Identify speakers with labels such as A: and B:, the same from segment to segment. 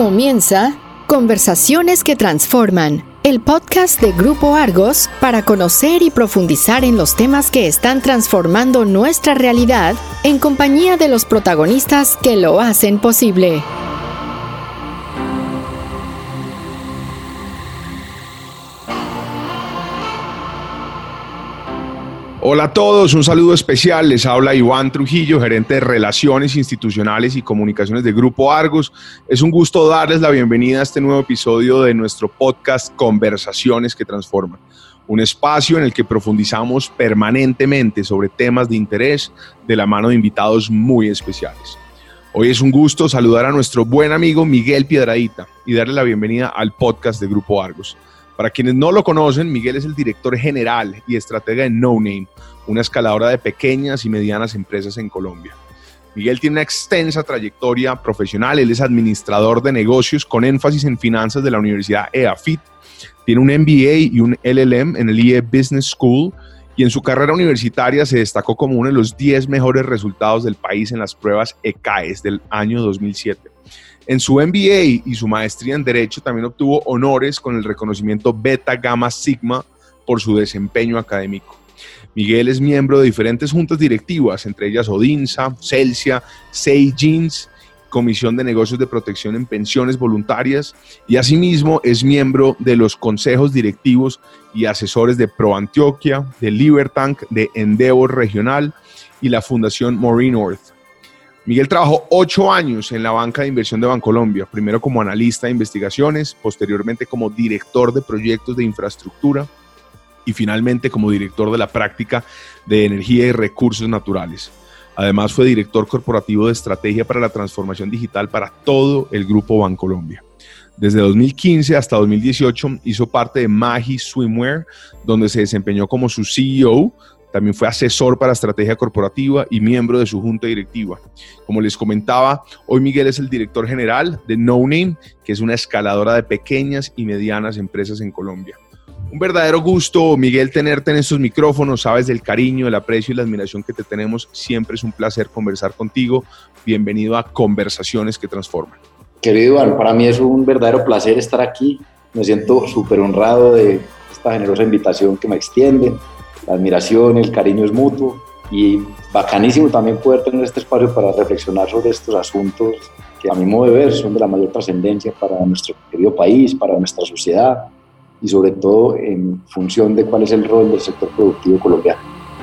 A: Comienza Conversaciones que Transforman, el podcast de Grupo Argos para conocer y profundizar en los temas que están transformando nuestra realidad en compañía de los protagonistas que lo hacen posible.
B: Hola a todos, un saludo especial. Les habla Iván Trujillo, gerente de Relaciones Institucionales y Comunicaciones de Grupo Argos. Es un gusto darles la bienvenida a este nuevo episodio de nuestro podcast Conversaciones que Transforman, un espacio en el que profundizamos permanentemente sobre temas de interés de la mano de invitados muy especiales. Hoy es un gusto saludar a nuestro buen amigo Miguel Piedradita y darle la bienvenida al podcast de Grupo Argos. Para quienes no lo conocen, Miguel es el director general y estratega de No Name, una escaladora de pequeñas y medianas empresas en Colombia. Miguel tiene una extensa trayectoria profesional. Él es administrador de negocios con énfasis en finanzas de la Universidad EAFIT. Tiene un MBA y un LLM en el IE Business School y en su carrera universitaria se destacó como uno de los 10 mejores resultados del país en las pruebas ECAES del año 2007. En su MBA y su maestría en Derecho también obtuvo honores con el reconocimiento Beta Gamma Sigma por su desempeño académico. Miguel es miembro de diferentes juntas directivas, entre ellas Odinsa, Celsia, Seigins, Comisión de Negocios de Protección en Pensiones Voluntarias, y asimismo es miembro de los consejos directivos y asesores de ProAntioquia, de Libertank, de Endeavor Regional y la Fundación Maureen North. Miguel trabajó 8 años en la banca de inversión de Bancolombia, primero como analista de investigaciones, posteriormente como director de proyectos de infraestructura y finalmente como director de la práctica de energía y recursos naturales. Además fue director corporativo de estrategia para la transformación digital para todo el grupo Bancolombia. Desde 2015 hasta 2018 hizo parte de Maggi Swimwear, donde se desempeñó como su CEO. También fue asesor para estrategia corporativa y miembro de su junta directiva. Como les comentaba, hoy Miguel es el director general de No Name, que es una escaladora de pequeñas y medianas empresas en Colombia. Un verdadero gusto, Miguel, tenerte en estos micrófonos. Sabes del cariño, el aprecio y la admiración que te tenemos. Siempre es un placer conversar contigo. Bienvenido a Conversaciones que Transforman.
C: Querido Iván, para mí es un verdadero placer estar aquí. Me siento súper honrado de esta generosa invitación que me extienden. La admiración, el cariño es mutuo y bacanísimo también poder tener este espacio para reflexionar sobre estos asuntos que a mi modo de ver son de la mayor trascendencia para nuestro querido país, para nuestra sociedad y sobre todo en función de cuál es el rol del sector productivo colombiano.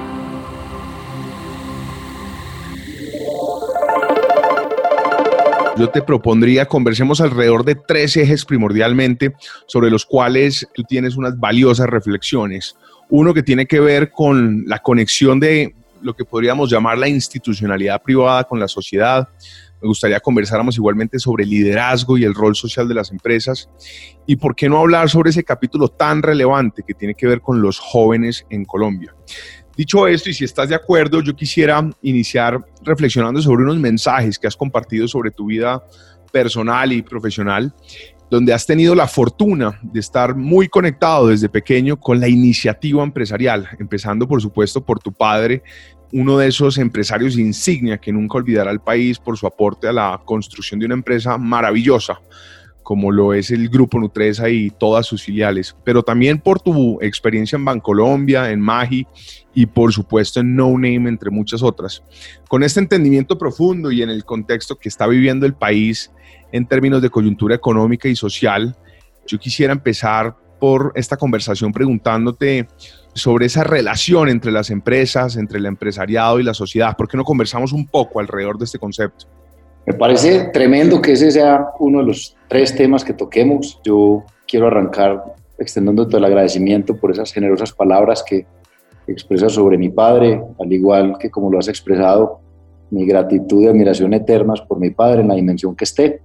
B: Yo te propondría conversemos alrededor de 3 ejes primordialmente sobre los cuales tú tienes unas valiosas reflexiones. Uno que tiene que ver con la conexión de lo que podríamos llamar la institucionalidad privada con la sociedad. Me gustaría conversáramos igualmente sobre liderazgo y el rol social de las empresas. Y por qué no hablar sobre ese capítulo tan relevante que tiene que ver con los jóvenes en Colombia. Dicho esto, y si estás de acuerdo, yo quisiera iniciar reflexionando sobre unos mensajes que has compartido sobre tu vida personal y profesional, donde has tenido la fortuna de estar muy conectado desde pequeño con la iniciativa empresarial, empezando por supuesto por tu padre, uno de esos empresarios insignia que nunca olvidará el país por su aporte a la construcción de una empresa maravillosa, como lo es el Grupo Nutresa y todas sus filiales, pero también por tu experiencia en Bancolombia, en Maggi y por supuesto en No Name, entre muchas otras. Con este entendimiento profundo y en el contexto que está viviendo el país en términos de coyuntura económica y social, yo quisiera empezar por esta conversación preguntándote sobre esa relación entre las empresas, entre el empresariado y la sociedad. ¿Por qué no conversamos un poco alrededor de este concepto?
C: Me parece tremendo que ese sea uno de los 3 temas que toquemos. Yo quiero arrancar extendiéndote el agradecimiento por esas generosas palabras que expresas sobre mi padre, al igual que como lo has expresado, mi gratitud y admiración eternas por mi padre en la dimensión que esté.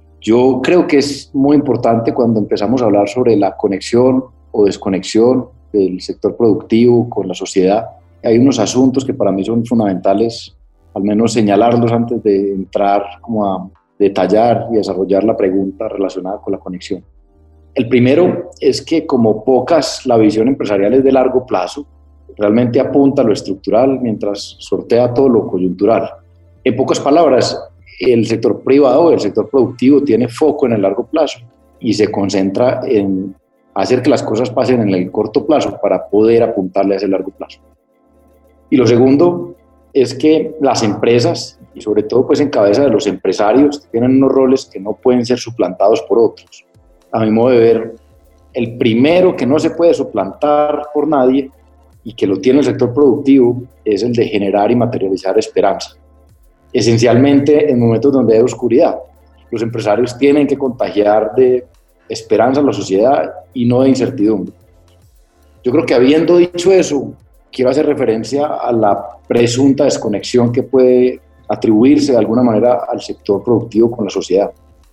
C: Yo creo que es muy importante cuando empezamos a hablar sobre la conexión o desconexión del sector productivo con la sociedad. Hay unos asuntos que para mí son fundamentales, al menos señalarlos antes de entrar como a detallar y desarrollar la pregunta relacionada con la conexión. El primero es que como pocas, la visión empresarial es de largo plazo, realmente apunta a lo estructural mientras sortea todo lo coyuntural. En pocas palabras, el sector privado, el sector productivo tiene foco en el largo plazo y se concentra en hacer que las cosas pasen en el corto plazo para poder apuntarle a ese largo plazo. Y lo segundo es que las empresas, y sobre todo pues en cabeza de los empresarios, tienen unos roles que no pueden ser suplantados por otros. A mi modo de ver, el primero que no se puede suplantar por nadie y que lo tiene el sector productivo es el de generar y materializar esperanza. Esencialmente en momentos donde hay oscuridad, los empresarios tienen que contagiar de esperanza a la sociedad y no de incertidumbre. Yo creo que habiendo dicho eso, quiero hacer referencia a la presunta desconexión que puede atribuirse de alguna manera al sector productivo con la sociedad.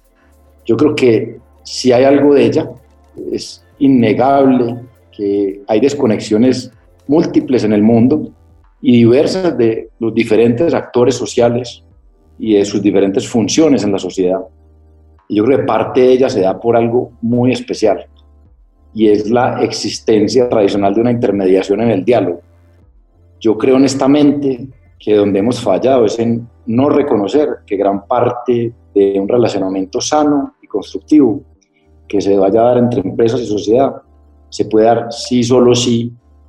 C: Yo creo que si hay algo de ella, es innegable que hay desconexiones múltiples en el mundo y diversas de los diferentes actores sociales y de sus diferentes funciones en la sociedad. Y yo creo que parte de ella se da por algo muy especial, y es la existencia tradicional de una intermediación en el diálogo. Yo creo honestamente que donde hemos fallado es en no reconocer que gran parte de un relacionamiento sano y constructivo que se vaya a dar entre empresas y sociedad se puede dar si solo si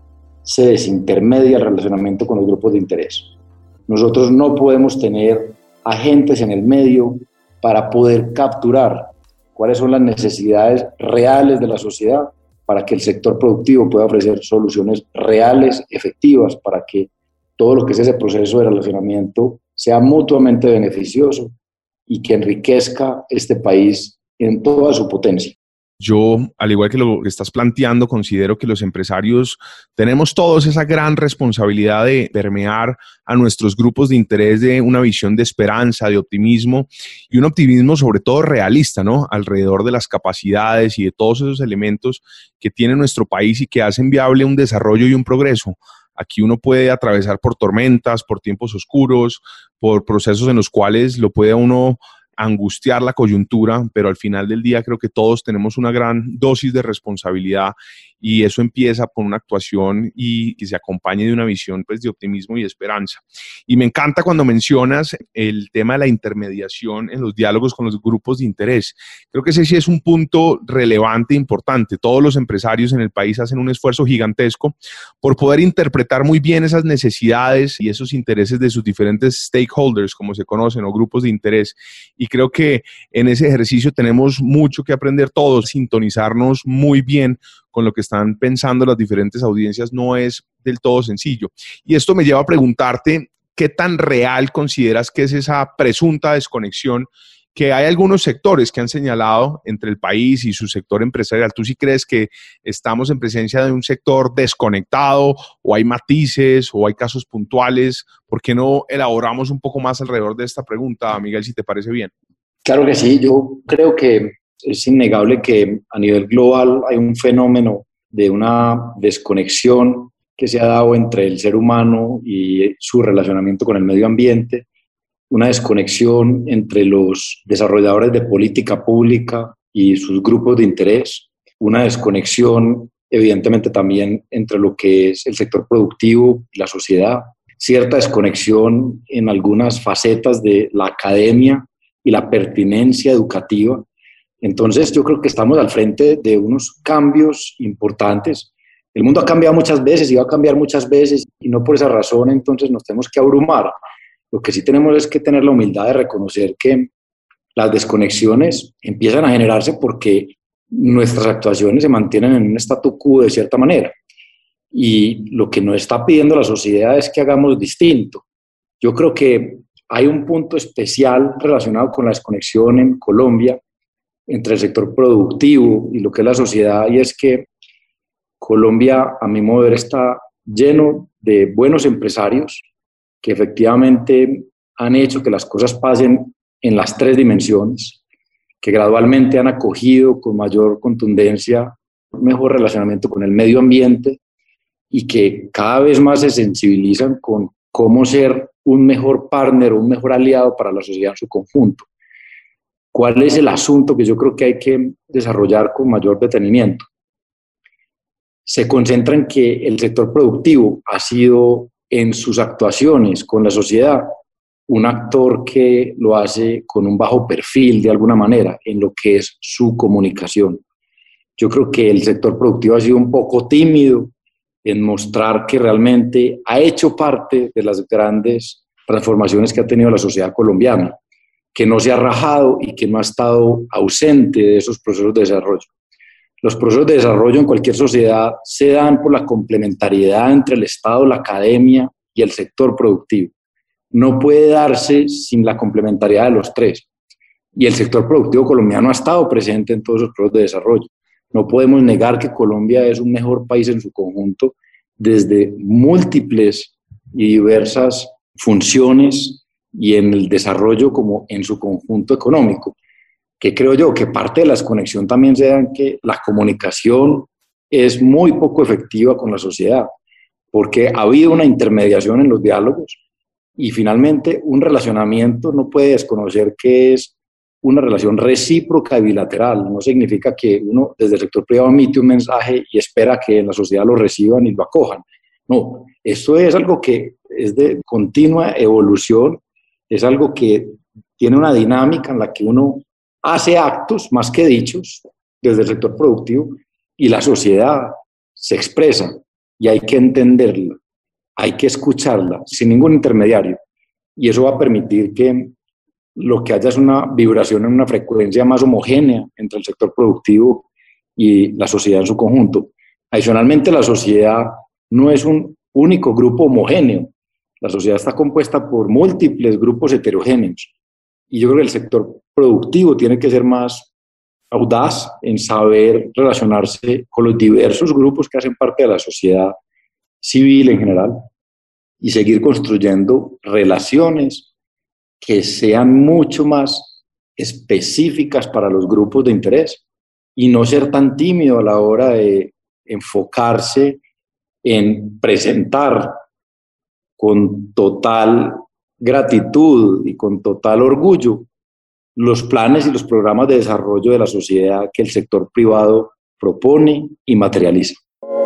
C: se desintermedia el relacionamiento con los grupos de interés. Nosotros no podemos tener agentes en el medio para poder capturar cuáles son las necesidades reales de la sociedad para que el sector productivo pueda ofrecer soluciones reales, efectivas, para que todo lo que es ese proceso de relacionamiento sea mutuamente beneficioso y que enriquezca este país en toda su potencia.
B: Yo, al igual que lo que estás planteando, considero que los empresarios tenemos todos esa gran responsabilidad de permear a nuestros grupos de interés de una visión de esperanza, de optimismo, y un optimismo sobre todo realista, ¿no? Alrededor de las capacidades y de todos esos elementos que tiene nuestro país y que hacen viable un desarrollo y un progreso. Aquí uno puede atravesar por tormentas, por tiempos oscuros, por procesos en los cuales lo puede uno angustiar la coyuntura, pero al final del día creo que todos tenemos una gran dosis de responsabilidad, y eso empieza por una actuación y que se acompañe de una visión pues, de optimismo y esperanza. Y me encanta cuando mencionas el tema de la intermediación en los diálogos con los grupos de interés. Creo que ese sí es un punto relevante e importante. Todos los empresarios en el país hacen un esfuerzo gigantesco por poder interpretar muy bien esas necesidades y esos intereses de sus diferentes stakeholders, como se conocen, o grupos de interés. Y creo que en ese ejercicio tenemos mucho que aprender todos, sintonizarnos muy bien con lo que están pensando las diferentes audiencias no es del todo sencillo. Y esto me lleva a preguntarte, ¿qué tan real consideras que es esa presunta desconexión que hay algunos sectores que han señalado entre el país y su sector empresarial? ¿Tú sí crees que estamos en presencia de un sector desconectado, o hay matices, o hay casos puntuales? ¿Por qué no elaboramos un poco más alrededor de esta pregunta, Miguel, si te parece bien?
C: Claro que sí, yo creo que es innegable que a nivel global hay un fenómeno de una desconexión que se ha dado entre el ser humano y su relacionamiento con el medio ambiente, una desconexión entre los desarrolladores de política pública y sus grupos de interés, una desconexión evidentemente también entre lo que es el sector productivo y la sociedad, cierta desconexión en algunas facetas de la academia y la pertinencia educativa. Entonces yo creo que estamos al frente de unos cambios importantes. El mundo ha cambiado muchas veces y va a cambiar muchas veces, y no por esa razón entonces nos tenemos que abrumar. Lo que sí tenemos es que tener la humildad de reconocer que las desconexiones empiezan a generarse porque nuestras actuaciones se mantienen en un statu quo de cierta manera. Y lo que nos está pidiendo la sociedad es que hagamos distinto. Yo creo que hay un punto especial relacionado con la desconexión en Colombia entre el sector productivo y lo que es la sociedad, y es que Colombia, a mi modo de ver, está lleno de buenos empresarios que efectivamente han hecho que las cosas pasen en las tres dimensiones, que gradualmente han acogido con mayor contundencia un mejor relacionamiento con el medio ambiente y que cada vez más se sensibilizan con cómo ser un mejor partner o un mejor aliado para la sociedad en su conjunto. ¿Cuál es el asunto que yo creo que hay que desarrollar con mayor detenimiento? Se concentra en que el sector productivo ha sido en sus actuaciones con la sociedad un actor que lo hace con un bajo perfil de alguna manera en lo que es su comunicación. Yo creo que el sector productivo ha sido un poco tímido en mostrar que realmente ha hecho parte de las grandes transformaciones que ha tenido la sociedad colombiana, que no se ha rajado y que no ha estado ausente de esos procesos de desarrollo. Los procesos de desarrollo en cualquier sociedad se dan por la complementariedad entre el Estado, la academia y el sector productivo. No puede darse sin la complementariedad de los tres. Y el sector productivo colombiano ha estado presente en todos esos procesos de desarrollo. No podemos negar que Colombia es un mejor país en su conjunto desde múltiples y diversas funciones y en el desarrollo como en su conjunto económico. Que creo yo que parte de la desconexión también se da en que la comunicación es muy poco efectiva con la sociedad, porque ha habido una intermediación en los diálogos y finalmente un relacionamiento no puede desconocer que es una relación recíproca y bilateral. No significa que uno desde el sector privado emite un mensaje y espera que en la sociedad lo reciban y lo acojan. No, esto es algo que es de continua evolución, es algo que tiene una dinámica en la que uno hace actos más que dichos desde el sector productivo y la sociedad se expresa y hay que entenderla, hay que escucharla sin ningún intermediario y eso va a permitir que lo que haya es una vibración en una frecuencia más homogénea entre el sector productivo y la sociedad en su conjunto. Adicionalmente, la sociedad no es un único grupo homogéneo. La sociedad está compuesta por múltiples grupos heterogéneos. Y yo creo que el sector productivo tiene que ser más audaz en saber relacionarse con los diversos grupos que hacen parte de la sociedad civil en general y seguir construyendo relaciones que sean mucho más específicas para los grupos de interés y no ser tan tímido a la hora de enfocarse en presentar con total gratitud y con total orgullo los planes y los programas de desarrollo de la sociedad que el sector privado propone y materializa.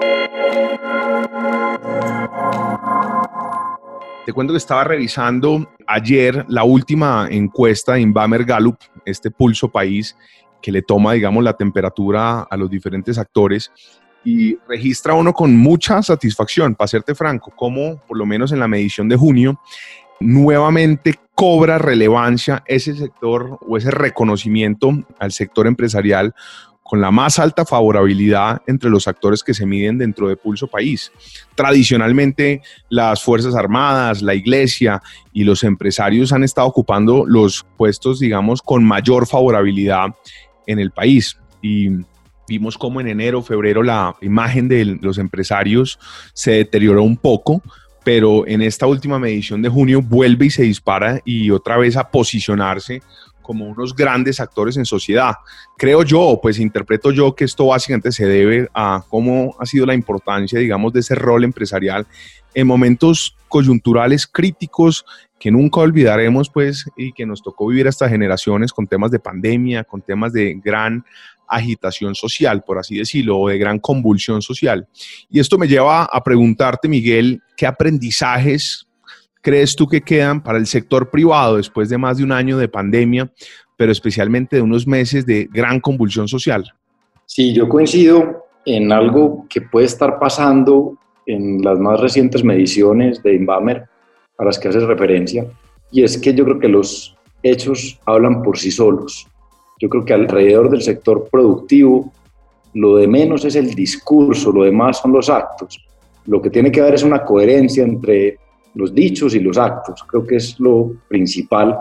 B: Te cuento que estaba revisando ayer la última encuesta de Inbamer Gallup, este pulso país que le toma, digamos, la temperatura a los diferentes actores y registra uno con mucha satisfacción, para serte franco, como por lo menos en la medición de junio, nuevamente cobra relevancia ese sector o ese reconocimiento al sector empresarial con la más alta favorabilidad entre los actores que se miden dentro de Pulso País. Tradicionalmente, las Fuerzas Armadas, la Iglesia y los empresarios han estado ocupando los puestos, digamos, con mayor favorabilidad en el país. Y vimos cómo en enero, febrero, la imagen de los empresarios se deterioró un poco, pero en esta última medición de junio vuelve y se dispara y otra vez a posicionarse como unos grandes actores en sociedad. Creo yo, pues interpreto yo que esto básicamente se debe a cómo ha sido la importancia, digamos, de ese rol empresarial en momentos coyunturales críticos que nunca olvidaremos, pues, y que nos tocó vivir a estas generaciones con temas de pandemia, con temas de gran agitación social, por así decirlo, o de gran convulsión social. Y esto me lleva a preguntarte, Miguel, ¿qué aprendizajes crees tú que quedan para el sector privado después de más de un año de pandemia, pero especialmente de unos meses de gran convulsión social?
C: Sí, yo coincido en algo que puede estar pasando en las más recientes mediciones de Inbamer a las que haces referencia, y es que yo creo que los hechos hablan por sí solos. Yo creo que alrededor del sector productivo lo de menos es el discurso, lo demás son los actos. Lo que tiene que haber es una coherencia entre los dichos y los actos, creo que es lo principal.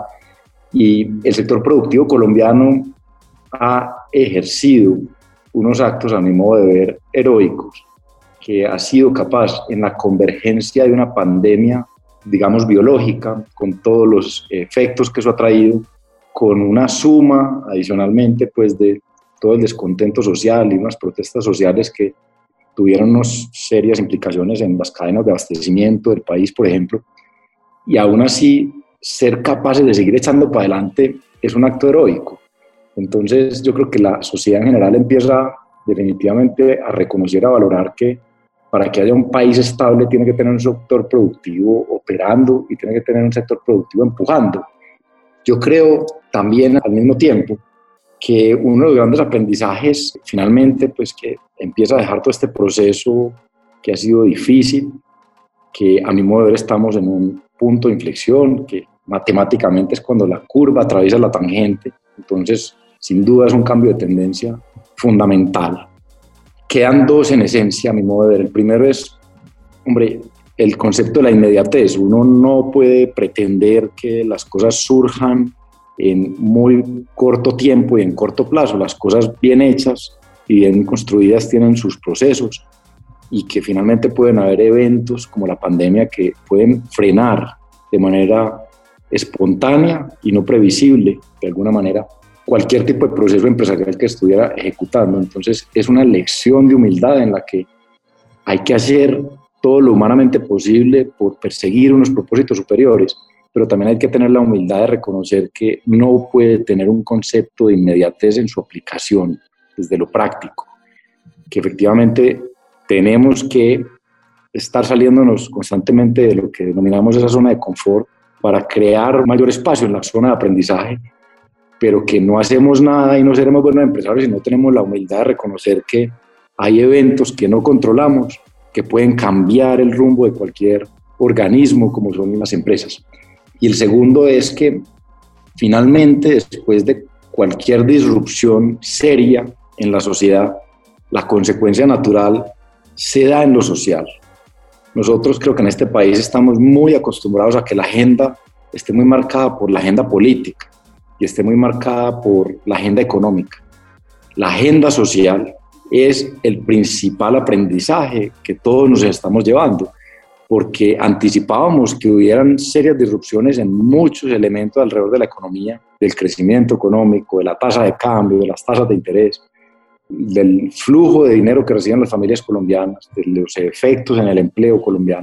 C: Y el sector productivo colombiano ha ejercido unos actos, a mi modo de ver, heroicos, que ha sido capaz en la convergencia de una pandemia, digamos, biológica, con todos los efectos que eso ha traído, con una suma adicionalmente pues de todo el descontento social y unas protestas sociales que tuvieron unas serias implicaciones en las cadenas de abastecimiento del país, por ejemplo, y aún así ser capaces de seguir echando para adelante es un acto heroico. Entonces yo creo que la sociedad en general empieza definitivamente a reconocer, a valorar que para que haya un país estable tiene que tener un sector productivo operando y tiene que tener un sector productivo empujando. Yo creo también al mismo tiempo que uno de los grandes aprendizajes finalmente pues que empieza a dejar todo este proceso que ha sido difícil, que a mi modo de ver estamos en un punto de inflexión, que matemáticamente es cuando la curva atraviesa la tangente, entonces sin duda es un cambio de tendencia fundamental. Quedan dos en esencia a mi modo de ver. El primero es, hombre, el concepto de la inmediatez. Uno no puede pretender que las cosas surjan en muy corto tiempo y en corto plazo. Las cosas bien hechas y bien construidas tienen sus procesos y que finalmente pueden haber eventos como la pandemia que pueden frenar de manera espontánea y no previsible, de alguna manera, cualquier tipo de proceso empresarial que estuviera ejecutando. Entonces es una lección de humildad en la que hay que hacer todo lo humanamente posible por perseguir unos propósitos superiores, pero también hay que tener la humildad de reconocer que no puede tener un concepto de inmediatez en su aplicación desde lo práctico, que efectivamente tenemos que estar saliéndonos constantemente de lo que denominamos esa zona de confort para crear mayor espacio en la zona de aprendizaje, pero que no hacemos nada y no seremos buenos empresarios si no tenemos la humildad de reconocer que hay eventos que no controlamos, que pueden cambiar el rumbo de cualquier organismo como son las empresas. Y el segundo es que finalmente, después de cualquier disrupción seria en la sociedad, la consecuencia natural se da en lo social. Nosotros creo que en este país estamos muy acostumbrados a que la agenda esté muy marcada por la agenda política y esté muy marcada por la agenda económica. La agenda social es el principal aprendizaje que todos nos estamos llevando, porque anticipábamos que hubieran serias disrupciones en muchos elementos alrededor de la economía, del crecimiento económico, de la tasa de cambio, de las tasas de interés, del flujo de dinero que reciben las familias colombianas, de los efectos en el empleo colombiano.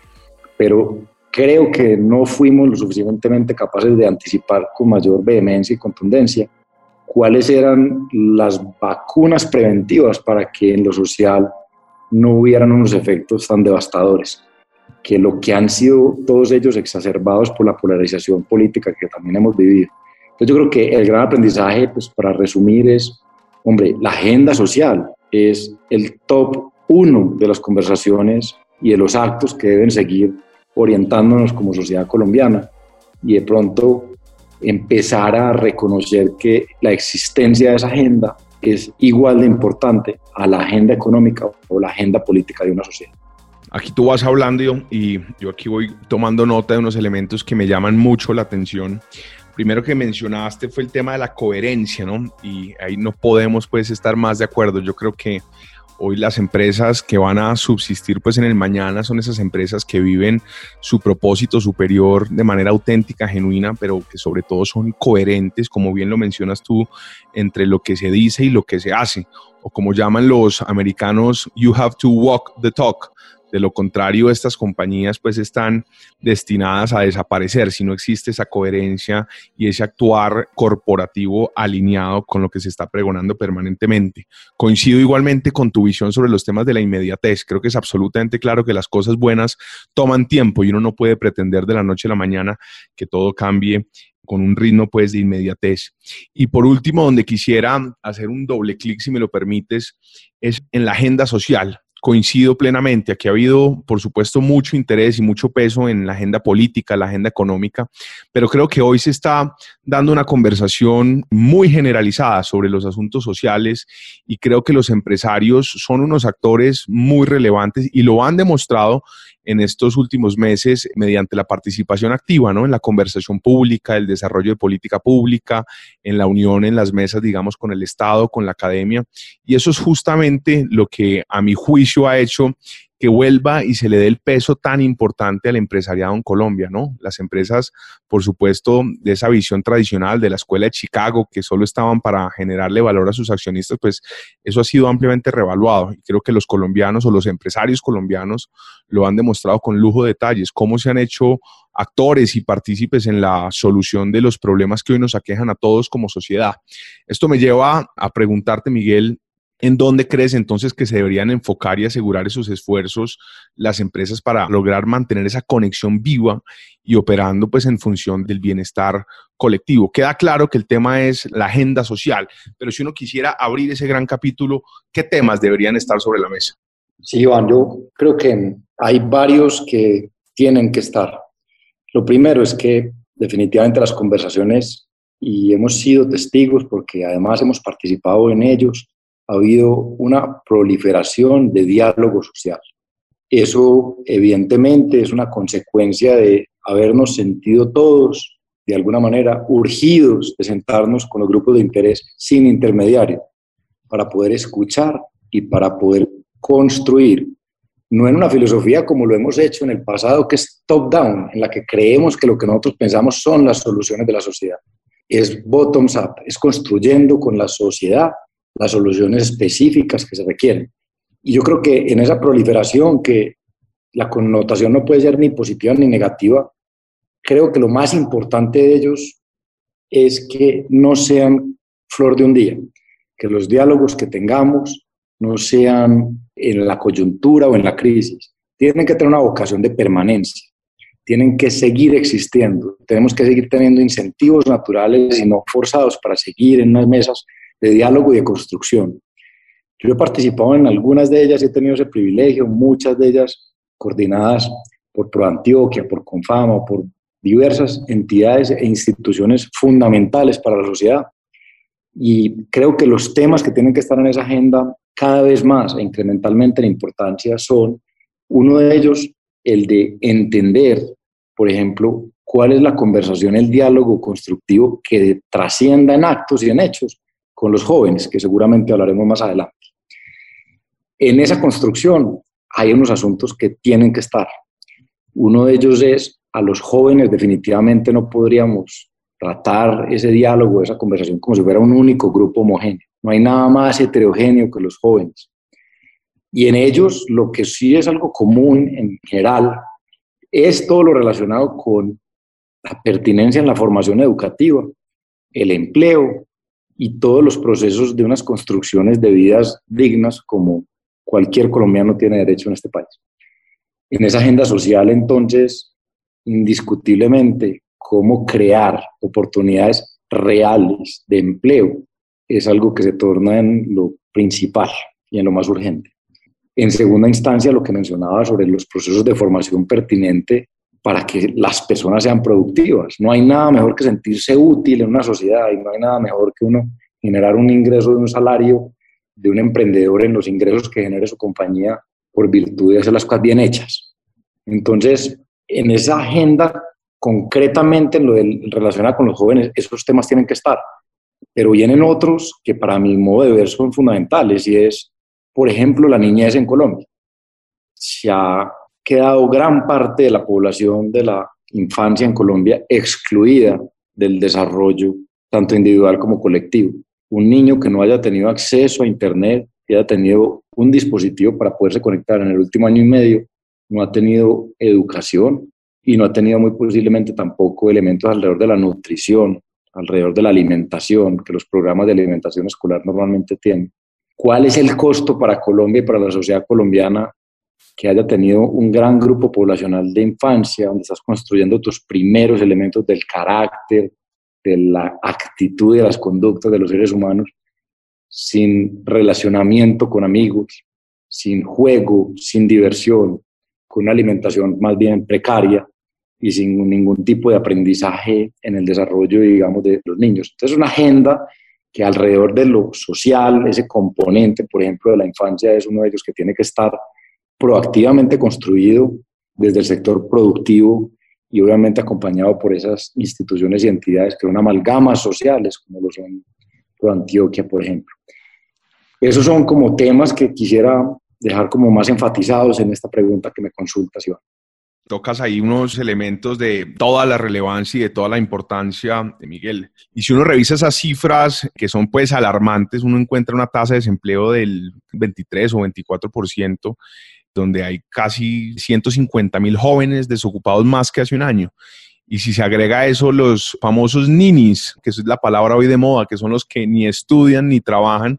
C: Pero creo que no fuimos lo suficientemente capaces de anticipar con mayor vehemencia y contundencia cuáles eran las vacunas preventivas para que en lo social no hubieran unos efectos tan devastadores, que lo que han sido todos ellos exacerbados por la polarización política que también hemos vivido. Entonces yo creo que el gran aprendizaje, pues para resumir, es, hombre, la agenda social es el top 1 de las conversaciones y de los actos que deben seguir orientándonos como sociedad colombiana, y de pronto empezar a reconocer que la existencia de esa agenda es igual de importante a la agenda económica o la agenda política de una sociedad.
B: Aquí tú vas hablando y yo aquí voy tomando nota de unos elementos que me llaman mucho la atención. Primero que mencionaste fue el tema de la coherencia, ¿no? Y ahí no podemos pues estar más de acuerdo. Yo creo que hoy las empresas que van a subsistir pues en el mañana son esas empresas que viven su propósito superior de manera auténtica, genuina, pero que sobre todo son coherentes, como bien lo mencionas tú, entre lo que se dice y lo que se hace, o como llaman los americanos, you have to walk the talk. De lo contrario, estas compañías pues están destinadas a desaparecer si no existe esa coherencia y ese actuar corporativo alineado con lo que se está pregonando permanentemente. Coincido igualmente con tu visión sobre los temas de la inmediatez. Creo que es absolutamente claro que las cosas buenas toman tiempo y uno no puede pretender de la noche a la mañana que todo cambie con un ritmo pues de inmediatez. Y por último, donde quisiera hacer un doble clic, si me lo permites, es en la agenda social. Coincido plenamente. Aquí ha habido, por supuesto, mucho interés y mucho peso en la agenda política, la agenda económica, pero creo que hoy se está dando una conversación muy generalizada sobre los asuntos sociales y creo que los empresarios son unos actores muy relevantes y lo han demostrado en estos últimos meses mediante la participación activa, ¿no? En la conversación pública, el desarrollo de política pública, en la unión en las mesas, digamos, con el Estado, con la academia. Y eso es justamente lo que, a mi juicio, ha hecho que vuelva y se le dé el peso tan importante al empresariado en Colombia, ¿no? Las empresas, por supuesto, de esa visión tradicional de la escuela de Chicago, que solo estaban para generarle valor a sus accionistas, pues eso ha sido ampliamente revaluado. Y creo que los colombianos o los empresarios colombianos lo han demostrado con lujo de detalles, cómo se han hecho actores y partícipes en la solución de los problemas que hoy nos aquejan a todos como sociedad. Esto me lleva a preguntarte, Miguel, ¿En dónde crees entonces que se deberían enfocar y asegurar esos esfuerzos las empresas para lograr mantener esa conexión viva y operando pues en función del bienestar colectivo? Queda claro que el tema es la agenda social, pero si uno quisiera abrir ese gran capítulo, ¿qué temas deberían estar sobre la mesa?
C: Sí, Iván, yo creo que hay varios que tienen que estar. Lo primero es que definitivamente las conversaciones, y hemos sido testigos porque además hemos participado en ellos, ha habido una proliferación de diálogo social. Eso evidentemente es una consecuencia de habernos sentido todos, de alguna manera, urgidos de sentarnos con los grupos de interés sin intermediario, para poder escuchar y para poder construir, no en una filosofía como lo hemos hecho en el pasado, que es top-down, en la que creemos que lo que nosotros pensamos son las soluciones de la sociedad. Es bottoms-up, es construyendo con la sociedad las soluciones específicas que se requieren. Y yo creo que en esa proliferación, que la connotación no puede ser ni positiva ni negativa, creo que lo más importante de ellos es que no sean flor de un día, que los diálogos que tengamos no sean en la coyuntura o en la crisis. Tienen que tener una vocación de permanencia, tienen que seguir existiendo, tenemos que seguir teniendo incentivos naturales y no forzados para seguir en unas mesas de diálogo y de construcción. Yo he participado en algunas de ellas y he tenido ese privilegio, muchas de ellas coordinadas por ProAntioquia, por Confama o por diversas entidades e instituciones fundamentales para la sociedad. Y creo que los temas que tienen que estar en esa agenda cada vez más e incrementalmente en importancia son, uno de ellos, el de entender, por ejemplo, cuál es la conversación, el diálogo constructivo que trascienda en actos y en hechos con los jóvenes, que seguramente hablaremos más adelante. En esa construcción hay unos asuntos que tienen que estar. Uno de ellos es, a los jóvenes definitivamente no podríamos tratar ese diálogo, esa conversación como si fuera un único grupo homogéneo. No hay nada más heterogéneo que los jóvenes. Y en ellos lo que sí es algo común en general es todo lo relacionado con la pertinencia en la formación educativa, el empleo y todos los procesos de unas construcciones de vidas dignas como cualquier colombiano tiene derecho en este país. En esa agenda social, entonces, indiscutiblemente, cómo crear oportunidades reales de empleo es algo que se torna en lo principal y en lo más urgente. En segunda instancia, lo que mencionaba sobre los procesos de formación pertinente para que las personas sean productivas. No hay nada mejor que sentirse útil en una sociedad y no hay nada mejor que uno generar un ingreso de un salario de un emprendedor en los ingresos que genere su compañía por virtud de hacer las cosas bien hechas. Entonces, en esa agenda, concretamente en lo relacionado con los jóvenes, esos temas tienen que estar. Pero vienen otros que para mi modo de ver son fundamentales y es, por ejemplo, la niñez en Colombia. Se ha quedado gran parte de la población de la infancia en Colombia excluida del desarrollo, tanto individual como colectivo. Un niño que no haya tenido acceso a Internet, que haya tenido un dispositivo para poderse conectar en el último año y medio, no ha tenido educación y no ha tenido muy posiblemente tampoco elementos alrededor de la nutrición, alrededor de la alimentación, que los programas de alimentación escolar normalmente tienen. ¿Cuál es el costo para Colombia y para la sociedad colombiana que haya tenido un gran grupo poblacional de infancia, donde estás construyendo tus primeros elementos del carácter, de la actitud y de las conductas de los seres humanos, sin relacionamiento con amigos, sin juego, sin diversión, con una alimentación más bien precaria y sin ningún tipo de aprendizaje en el desarrollo, digamos, de los niños? Entonces, una agenda que alrededor de lo social, ese componente, por ejemplo, de la infancia, es uno de ellos que tiene que estar proactivamente construido desde el sector productivo y obviamente acompañado por esas instituciones y entidades que son amalgamas sociales, como lo son ProAntioquia, por ejemplo. Esos son como temas que quisiera dejar como más enfatizados en esta pregunta que me consultas, Iván.
B: Tocas ahí unos elementos de toda la relevancia y de toda la importancia de Miguel. Y si uno revisa esas cifras que son pues alarmantes, uno encuentra una tasa de desempleo del 23 o 24%, donde hay casi 150,000 jóvenes desocupados más que hace un año. Y si se agrega a eso los famosos ninis, que esa es la palabra hoy de moda, que son los que ni estudian ni trabajan,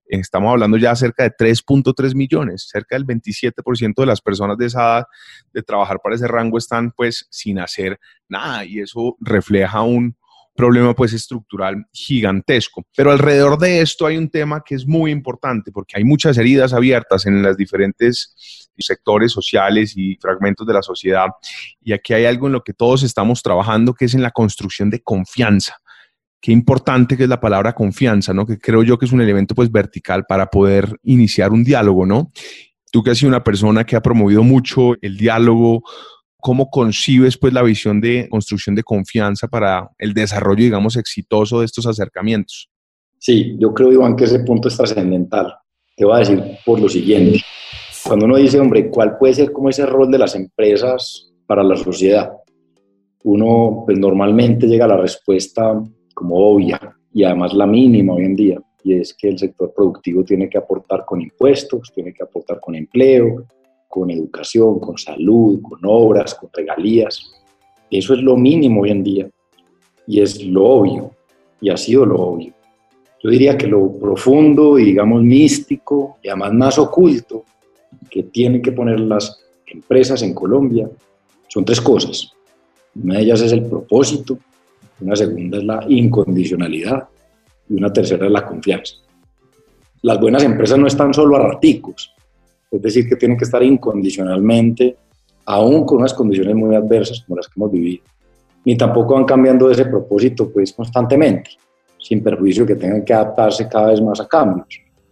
B: Estamos hablando ya cerca de 3.3 millones, cerca del 27% de las personas de esa edad de trabajar para ese rango están pues sin hacer nada, y eso refleja un problema pues estructural gigantesco. Pero alrededor de esto hay un tema que es muy importante, porque hay muchas heridas abiertas en los diferentes sectores sociales y fragmentos de la sociedad, y aquí hay algo en lo que todos estamos trabajando, que es en la construcción de confianza. Qué importante que es la palabra confianza, ¿no? Que creo yo que es un elemento pues vertical para poder iniciar un diálogo, ¿no? Tú que has sido una persona que ha promovido mucho el diálogo, ¿cómo concibes pues la visión de construcción de confianza para el desarrollo, digamos, exitoso de estos acercamientos?
C: Sí, yo creo, Iván, que ese punto es trascendental. Te voy a decir por lo siguiente. Cuando uno dice, hombre, ¿cuál puede ser como ese rol de las empresas para la sociedad? Uno pues normalmente llega a la respuesta como obvia y además la mínima hoy en día, y es que el sector productivo tiene que aportar con impuestos, tiene que aportar con empleo, con educación, con salud, con obras, con regalías. Eso es lo mínimo hoy en día y es lo obvio, y ha sido lo obvio. Yo diría que lo profundo y digamos místico y además más oculto que tienen que poner las empresas en Colombia son tres cosas. Una de ellas es el propósito, una segunda es la incondicionalidad y una tercera es la confianza. Las buenas empresas no están solo a raticos, es decir, que tienen que estar incondicionalmente, aún con unas condiciones muy adversas como las que hemos vivido, ni tampoco van cambiando ese propósito pues constantemente, sin perjuicio que tengan que adaptarse cada vez más a cambios.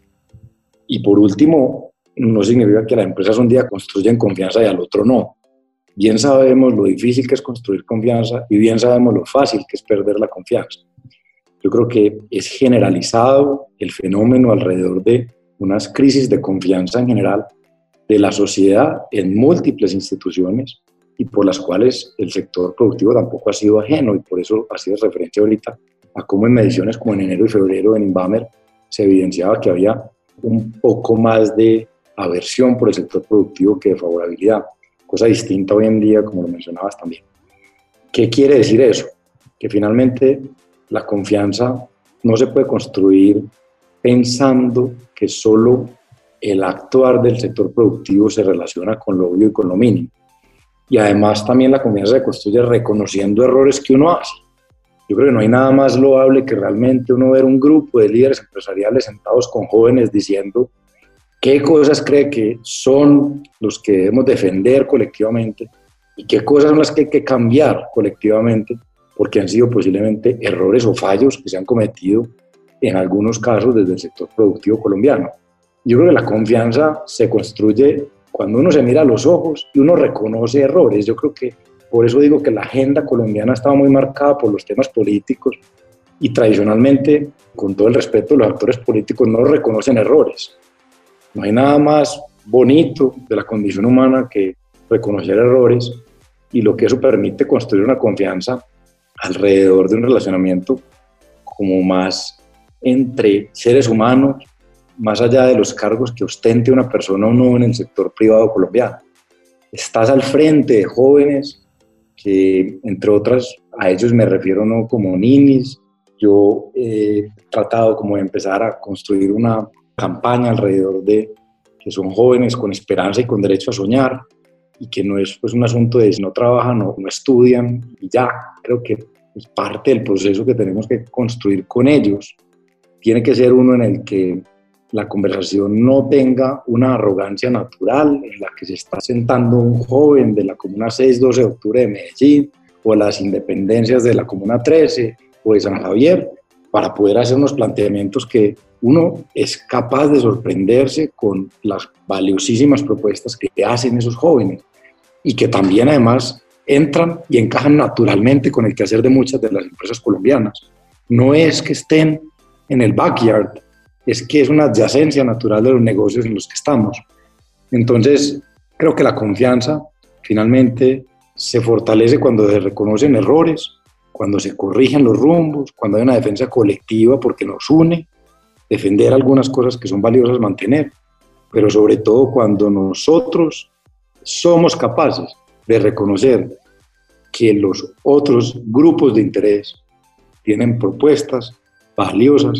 C: Y por último, no significa que las empresas un día construyen confianza y al otro no. Bien sabemos lo difícil que es construir confianza y bien sabemos lo fácil que es perder la confianza. Yo creo que es generalizado el fenómeno alrededor de unas crisis de confianza en general de la sociedad en múltiples instituciones y por las cuales el sector productivo tampoco ha sido ajeno, y por eso hacía referencia ahorita a cómo en mediciones como en enero y febrero en Inbamer se evidenciaba que había un poco más de aversión por el sector productivo que de favorabilidad. Cosa distinta hoy en día, como lo mencionabas también. ¿Qué quiere decir eso? Que finalmente la confianza no se puede construir pensando que solo el actuar del sector productivo se relaciona con lo obvio y con lo mínimo. Y además también la confianza se construye reconociendo errores que uno hace. Yo creo que no hay nada más loable que realmente uno ver un grupo de líderes empresariales sentados con jóvenes diciendo qué cosas cree que son los que debemos defender colectivamente y qué cosas son las que hay que cambiar colectivamente, porque han sido posiblemente errores o fallos que se han cometido en algunos casos desde el sector productivo colombiano. Yo creo que la confianza se construye cuando uno se mira a los ojos y uno reconoce errores. Yo creo que por eso digo que la agenda colombiana estaba muy marcada por los temas políticos y tradicionalmente, con todo el respeto, los actores políticos no reconocen errores. No hay nada más bonito de la condición humana que reconocer errores, y lo que eso permite construir una confianza alrededor de un relacionamiento como más entre seres humanos, más allá de los cargos que ostente una persona o no en el sector privado colombiano. Estás al frente de jóvenes que, entre otras, a ellos me refiero no como ninis. Yo he tratado como de empezar a construir una campaña alrededor de que son jóvenes con esperanza y con derecho a soñar, y que no es pues un asunto de si no trabajan o no estudian y ya. Creo que es parte del proceso que tenemos que construir con ellos. Tiene que ser uno en el que la conversación no tenga una arrogancia natural en la que se está sentando un joven de la Comuna 6-12 de octubre de Medellín o las independencias de la Comuna 13 o de San Javier, para poder hacer unos planteamientos que uno es capaz de sorprenderse con las valiosísimas propuestas que hacen esos jóvenes y que también además entran y encajan naturalmente con el quehacer de muchas de las empresas colombianas. No es que estén en el backyard, es que es una adyacencia natural de los negocios en los que estamos. Entonces, creo que la confianza finalmente se fortalece cuando se reconocen errores, cuando se corrigen los rumbos, cuando hay una defensa colectiva porque nos une, defender algunas cosas que son valiosas mantener, pero sobre todo cuando nosotros somos capaces de reconocer que los otros grupos de interés tienen propuestas valiosas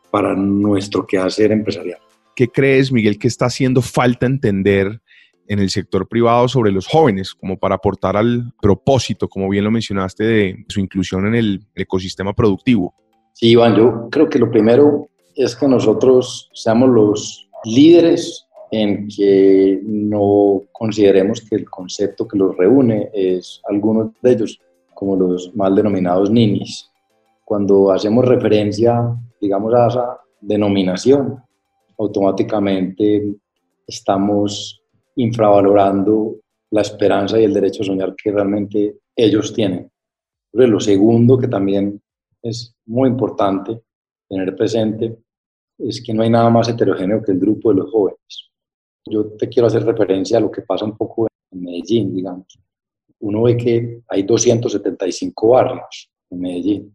C: para nuestro quehacer empresarial.
B: ¿Qué crees, Miguel, que está haciendo falta entender en el sector privado sobre los jóvenes, como para aportar al propósito, como bien lo mencionaste, de su inclusión en el ecosistema productivo?
C: Sí, Iván, yo creo que lo primero es que nosotros seamos los líderes en que no consideremos que el concepto que los reúne es algunos de ellos, como los mal denominados ninis. Cuando hacemos referencia, digamos, a esa denominación, automáticamente estamos infravalorando la esperanza y el derecho a soñar que realmente ellos tienen. Entonces, lo segundo que también es muy importante tener presente es que no hay nada más heterogéneo que el grupo de los jóvenes. Yo te quiero hacer referencia a lo que pasa un poco en Medellín, digamos. Uno ve que hay 275 barrios en Medellín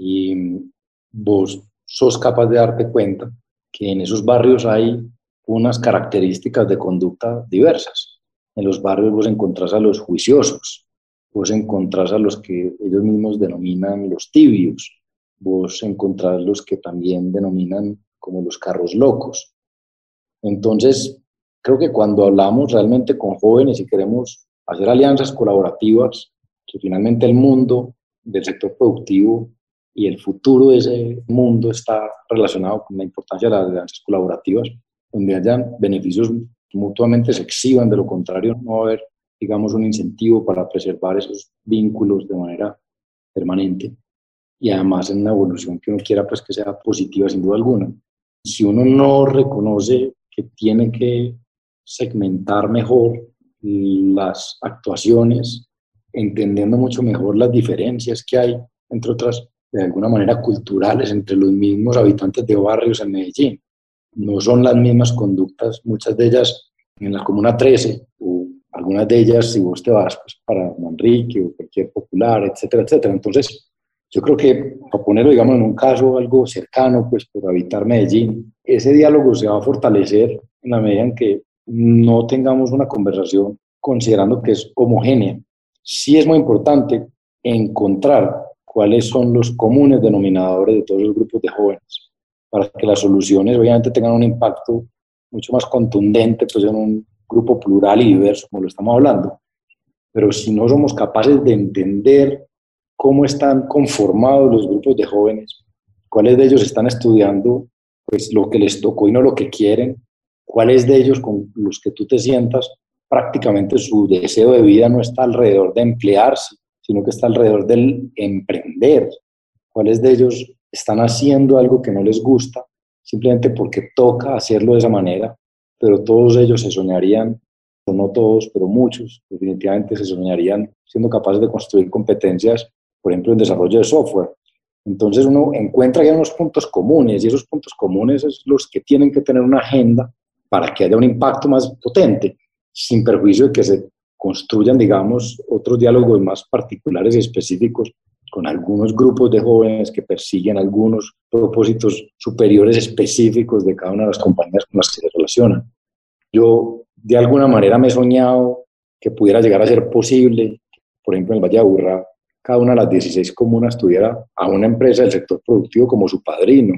C: y vos sos capaz de darte cuenta que en esos barrios hay unas características de conducta diversas. En los barrios vos encontrás a los juiciosos, vos encontrás a los que ellos mismos denominan los tibios, vos encontrás los que también denominan como los carros locos. Entonces, creo que cuando hablamos realmente con jóvenes y queremos hacer alianzas colaborativas, que finalmente el mundo del sector productivo y el futuro de ese mundo está relacionado con la importancia de las alianzas colaborativas, donde hayan beneficios mutuamente se exhiban, de lo contrario no va a haber, digamos, un incentivo para preservar esos vínculos de manera permanente y además en una evolución que uno quiera pues que sea positiva sin duda alguna. Si uno no reconoce que tiene que segmentar mejor las actuaciones, entendiendo mucho mejor las diferencias que hay, entre otras, de alguna manera culturales, entre los mismos habitantes de barrios en Medellín. No son las mismas conductas, muchas de ellas en la Comuna 13, o algunas de ellas si vos te vas pues, para Manrique o cualquier popular, etcétera, etcétera. Entonces, yo creo que, para ponerlo, digamos, en un caso algo cercano, pues por habitar Medellín, ese diálogo se va a fortalecer en la medida en que no tengamos una conversación considerando que es homogénea. Sí es muy importante encontrar cuáles son los comunes denominadores de todos los grupos de jóvenes, para que las soluciones obviamente tengan un impacto mucho más contundente pues, en un grupo plural y diverso, como lo estamos hablando. Pero si no somos capaces de entender cómo están conformados los grupos de jóvenes, cuáles de ellos están estudiando pues, lo que les tocó y no lo que quieren, cuáles de ellos con los que tú te sientas, prácticamente su deseo de vida no está alrededor de emplearse, sino que está alrededor del emprender, cuáles de ellos están haciendo algo que no les gusta, simplemente porque toca hacerlo de esa manera, pero todos ellos se soñarían, o no todos, pero muchos, definitivamente se soñarían siendo capaces de construir competencias, por ejemplo, en desarrollo de software. Entonces uno encuentra ya unos puntos comunes, y esos puntos comunes son los que tienen que tener una agenda para que haya un impacto más potente, sin perjuicio de que se construyan, digamos, otros diálogos más particulares y específicos con algunos grupos de jóvenes que persiguen algunos propósitos superiores específicos de cada una de las compañías con las que se relacionan. Yo, de alguna manera, me he soñado que pudiera llegar a ser posible, por ejemplo, en el Valle de Aburrá, cada una de las 16 comunas tuviera a una empresa del sector productivo como su padrino.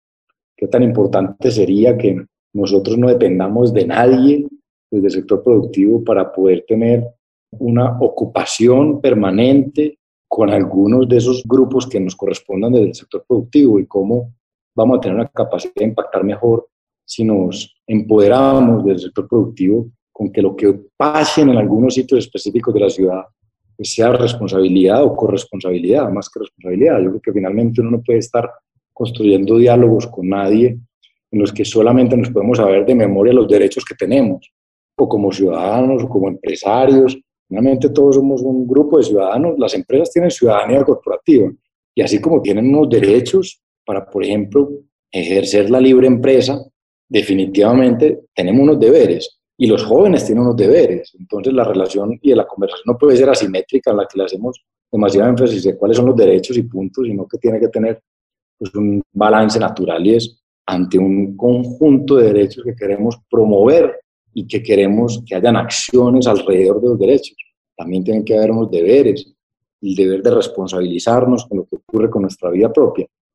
C: Qué tan importante sería que nosotros no dependamos de nadie desde el sector productivo para poder tener una ocupación permanente con algunos de esos grupos que nos correspondan desde el sector productivo, y cómo vamos a tener una capacidad de impactar mejor si nos empoderamos del sector productivo con que lo que pase en algunos sitios específicos de la ciudad pues sea responsabilidad o corresponsabilidad, más que responsabilidad. Yo creo que finalmente uno no puede estar construyendo diálogos con nadie en los que solamente nos podemos saber de memoria los derechos que tenemos, o como ciudadanos o como empresarios. Finalmente todos somos un grupo de ciudadanos. Las empresas tienen ciudadanía corporativa, y así como tienen unos derechos para, por ejemplo, ejercer la libre empresa, definitivamente tenemos unos deberes, y los jóvenes tienen unos deberes. Entonces la relación y la conversación no puede ser asimétrica, en la que le hacemos demasiado énfasis de cuáles son los derechos y puntos, sino que tiene que tener pues, un balance natural, y es ante un conjunto de derechos que queremos promover y que queremos que hayan acciones alrededor de los derechos. También tienen que haber unos deberes, el deber de responsabilizarnos con lo que ocurre con nuestra vida propia.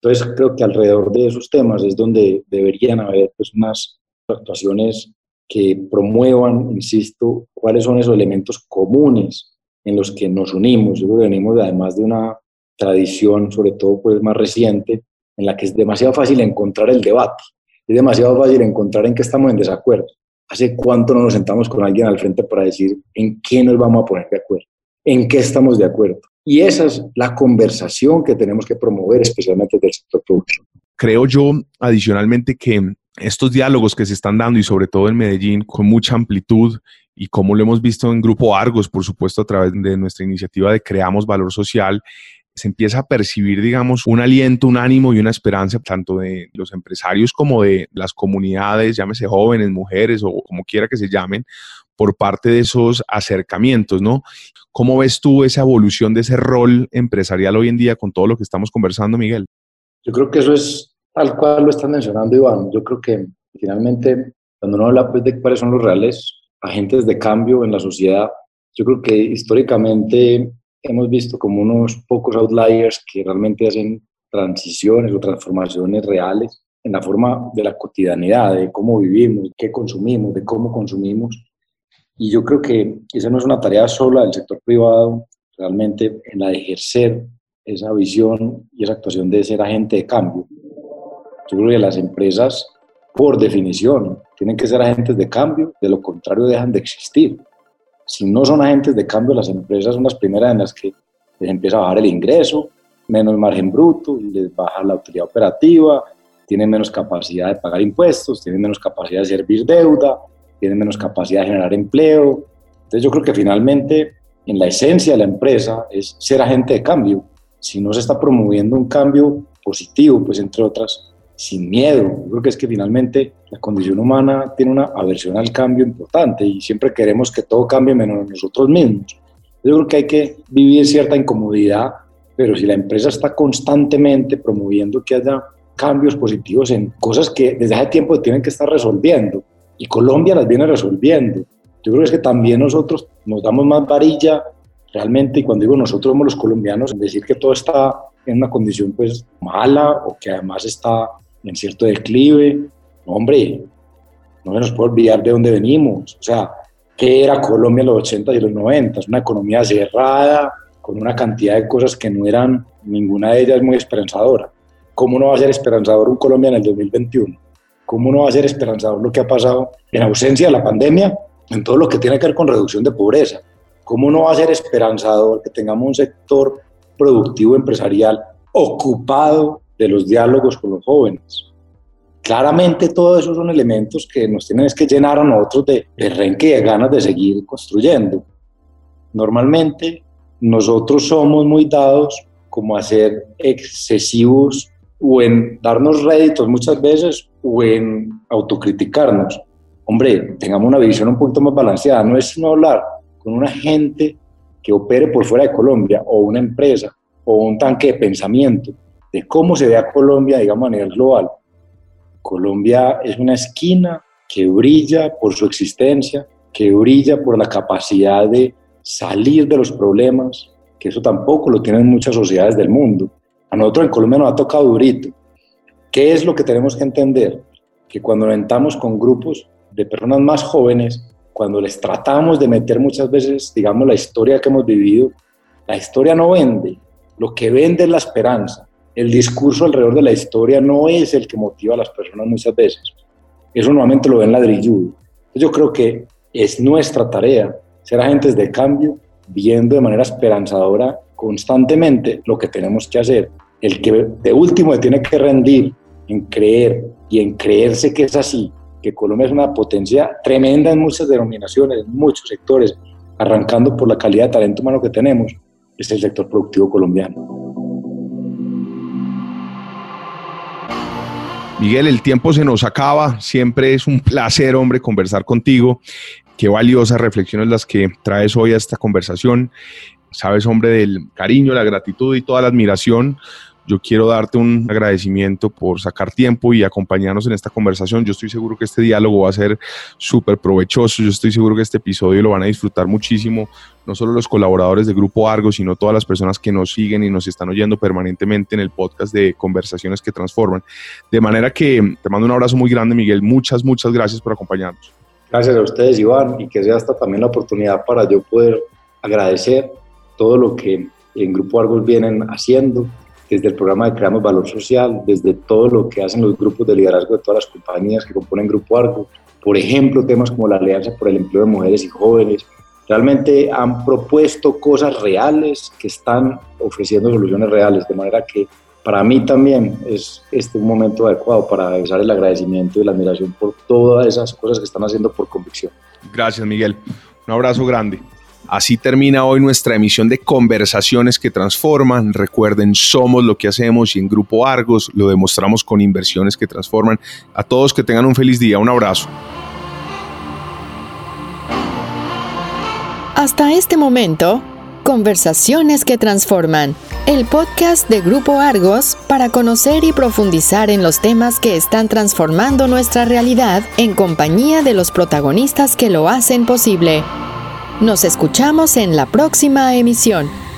C: Entonces creo que alrededor de esos temas es donde deberían haber pues, unas actuaciones que promuevan, insisto, cuáles son esos elementos comunes en los que nos unimos. Yo creo que venimos además de una tradición, sobre todo pues más reciente, en la que es demasiado fácil encontrar el debate, es demasiado fácil encontrar en qué estamos en desacuerdo. ¿Hace cuánto no nos sentamos con alguien al frente para decir en qué nos vamos a poner de acuerdo? ¿En qué estamos de acuerdo? Y esa es la conversación que tenemos que promover, especialmente del sector productivo.
B: Creo yo, adicionalmente, que estos diálogos que se están dando, y sobre todo en Medellín, con mucha amplitud, y como lo hemos visto en Grupo Argos, por supuesto, a través de nuestra iniciativa de Creamos Valor Social, se empieza a percibir, digamos, un aliento, un ánimo y una esperanza, tanto de los empresarios como de las comunidades, llámese jóvenes, mujeres o como quiera que se llamen, por parte de esos acercamientos, ¿no? ¿Cómo ves tú esa evolución de ese rol empresarial hoy en día con todo lo que estamos conversando, Miguel?
C: Yo creo que eso es tal cual lo estás mencionando, Iván. Yo creo que finalmente, cuando uno habla pues, de cuáles son los reales agentes de cambio en la sociedad, yo creo que históricamente hemos visto como unos pocos outliers que realmente hacen transiciones o transformaciones reales en la forma de la cotidianidad, de cómo vivimos, qué consumimos, de cómo consumimos. Y yo creo que esa no es una tarea sola del sector privado, realmente en la de ejercer esa visión y esa actuación de ser agente de cambio. Yo creo que las empresas, por definición, tienen que ser agentes de cambio, de lo contrario dejan de existir. Si no son agentes de cambio, las empresas son las primeras en las que les empieza a bajar el ingreso, menos margen bruto, les baja la utilidad operativa, tienen menos capacidad de pagar impuestos, tienen menos capacidad de servir deuda, tienen menos capacidad de generar empleo. Entonces yo creo que finalmente, en la esencia de la empresa, es ser agente de cambio. Si no se está promoviendo un cambio positivo, pues entre otras, sin miedo. Yo creo que es que finalmente la condición humana tiene una aversión al cambio importante y siempre queremos que todo cambie menos nosotros mismos. Yo creo que hay que vivir cierta incomodidad, pero si la empresa está constantemente promoviendo que haya cambios positivos en cosas que desde hace tiempo tienen que estar resolviendo, y Colombia las viene resolviendo, yo creo que es que también nosotros nos damos más varilla realmente, y cuando digo nosotros somos los colombianos, en decir que todo está en una condición pues mala o que además está en cierto declive. No, hombre, no se nos puede olvidar de dónde venimos. O sea, ¿qué era Colombia en los 80 y los 90? Una economía cerrada, con una cantidad de cosas que no eran, ninguna de ellas muy esperanzadora. ¿Cómo no va a ser esperanzador un Colombia en el 2021? ¿Cómo no va a ser esperanzador lo que ha pasado en ausencia de la pandemia, en todo lo que tiene que ver con reducción de pobreza? ¿Cómo no va a ser esperanzador que tengamos un sector productivo empresarial ocupado de los diálogos con los jóvenes? Claramente todos esos son elementos que nos tienen que llenar a nosotros de renque y de ganas de seguir construyendo. Normalmente nosotros somos muy dados como a ser excesivos o en darnos réditos muchas veces o en autocriticarnos. Hombre, tengamos una visión un poquito más balanceada. No es sino hablar con una gente que opere por fuera de Colombia o una empresa o un tanque de pensamiento de cómo se ve a Colombia, digamos, a nivel global. Colombia es una esquina que brilla por su existencia, que brilla por la capacidad de salir de los problemas, que eso tampoco lo tienen muchas sociedades del mundo. A nosotros en Colombia nos ha tocado durito. ¿Qué es lo que tenemos que entender? Que cuando nos sentamos con grupos de personas más jóvenes, cuando les tratamos de meter muchas veces, digamos, la historia que hemos vivido, la historia no vende, lo que vende es la esperanza. El discurso alrededor de la historia no es el que motiva a las personas muchas veces. Eso normalmente lo ven ladrilludo. Yo creo que es nuestra tarea ser agentes de cambio, viendo de manera esperanzadora constantemente lo que tenemos que hacer. El que de último tiene que rendir en creer y en creerse que es así, que Colombia es una potencia tremenda en muchas denominaciones, en muchos sectores, arrancando por la calidad de talento humano que tenemos, es el sector productivo colombiano.
B: Miguel, el tiempo se nos acaba. Siempre es un placer, hombre, conversar contigo. Qué valiosas reflexiones las que traes hoy a esta conversación. Sabes, hombre, del cariño, la gratitud y toda la admiración yo quiero darte un agradecimiento por sacar tiempo y acompañarnos en esta conversación. Yo estoy seguro que este diálogo va a ser súper provechoso. Yo estoy seguro que este episodio lo van a disfrutar muchísimo, no solo los colaboradores de Grupo Argos, sino todas las personas que nos siguen y nos están oyendo permanentemente en el podcast de Conversaciones que Transforman. De manera que te mando un abrazo muy grande, Miguel. Muchas gracias por acompañarnos.
C: Gracias a ustedes, Iván, y que sea esta también la oportunidad para yo poder agradecer todo lo que en Grupo Argos vienen haciendo, desde el programa de Creamos Valor Social, desde todo lo que hacen los grupos de liderazgo de todas las compañías que componen Grupo Argos. Por ejemplo, temas como la Alianza por el Empleo de Mujeres y Jóvenes. Realmente han propuesto cosas reales que están ofreciendo soluciones reales, de manera que para mí también es un momento adecuado para expresar el agradecimiento y la admiración por todas esas cosas que están haciendo por convicción.
B: Gracias, Miguel. Un abrazo grande. Así termina hoy nuestra emisión de Conversaciones que Transforman. Recuerden, somos lo que hacemos y en Grupo Argos lo demostramos con inversiones que transforman. A todos que tengan un feliz día. Un abrazo.
A: Hasta este momento, Conversaciones que Transforman, el podcast de Grupo Argos para conocer y profundizar en los temas que están transformando nuestra realidad en compañía de los protagonistas que lo hacen posible. Nos escuchamos en la próxima emisión.